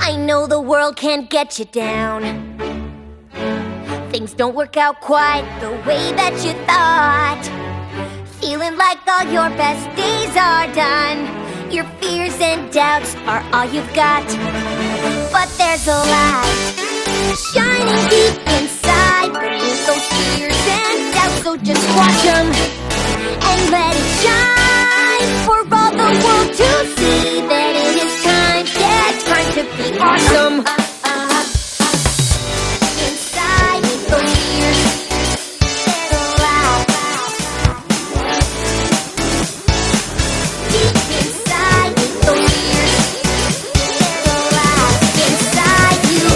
I know the world can't get you down. Things don't work out quite the way that you thought. Feeling like all your best days are done. Your fears and doubts are all you've got. But there's a light shining deep inside beneath those fears and doubts. So just watch them and let it shine for all the world to see that it is time, yeah, time to be awesome. Inside those fears, there's a light. Deep inside those fears, there's a light inside you.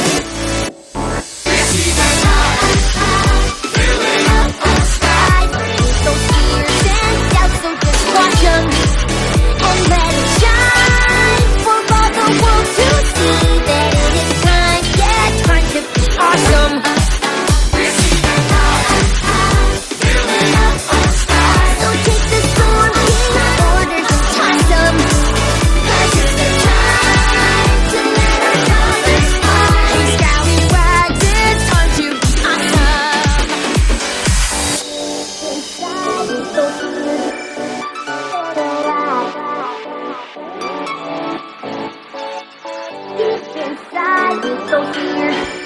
Filling up the sky beneath those fears and doubts. So just watch them and let it shine for all the world to see that it is time, yeah, time to be awesome. Filling up the sky. So take the storm king orders and toss them. 'Cause it's the time to let our colors fly. And scallywags, it's time to be awesome. Inside those fears, there's a light. Deep inside those fears.